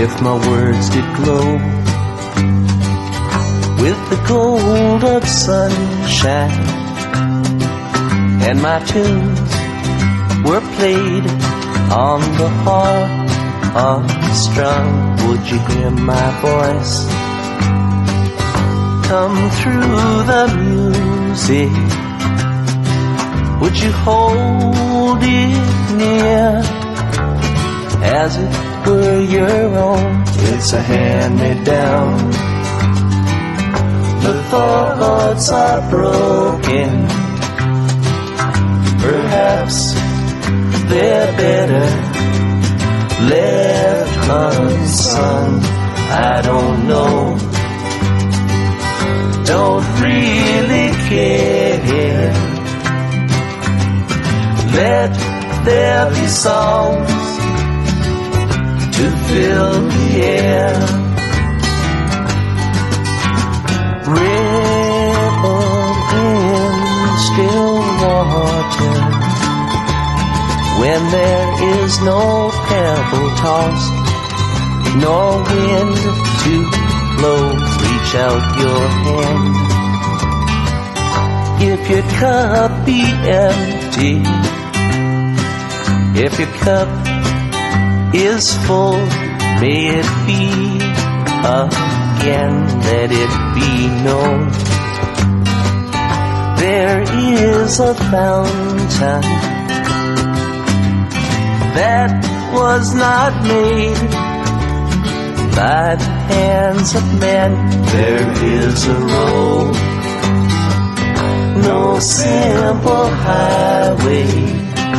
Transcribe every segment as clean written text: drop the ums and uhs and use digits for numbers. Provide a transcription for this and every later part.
if my words did glow with the gold of sunshine, and my tunes were played on the harp unstrung, would you hear my voice come through the music? Would you hold it near as it were your own? It's a hand-me-down. The thoughts are broken. Perhaps they're better left unsung. I don't know. Don't really care. Let there be songs to fill the air. Ripple in still water when there is no pebble tossed, nor wind to blow. Reach out your hand. If your cup be empty, if your cup is full, may it be again, let it be known. There is a fountain that was not made by the hands of men. There is a road, no simple highway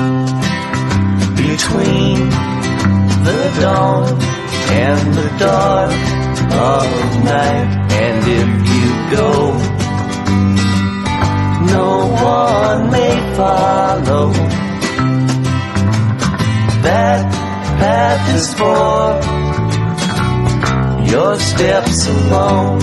between the dawn and the dark of night. And if you go, no one may follow. That path is for your steps alone.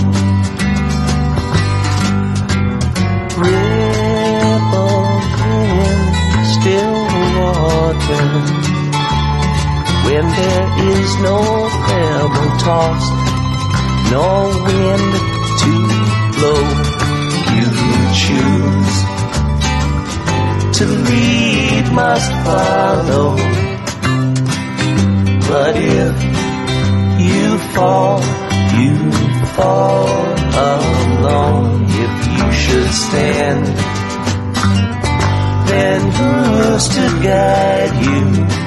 Ripple in still water when there is no pebble tossed, no wind to blow. You choose to lead, must follow. But if you fall alone. If you should stand, then who's to guide you?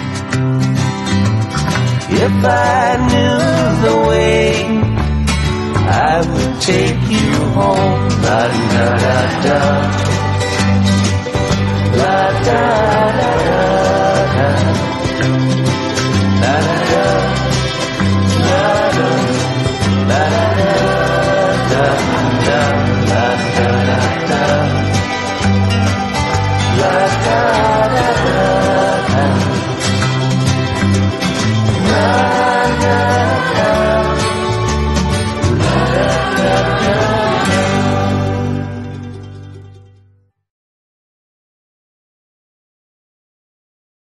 If I knew the way, I would take you home. La da da da, la da da.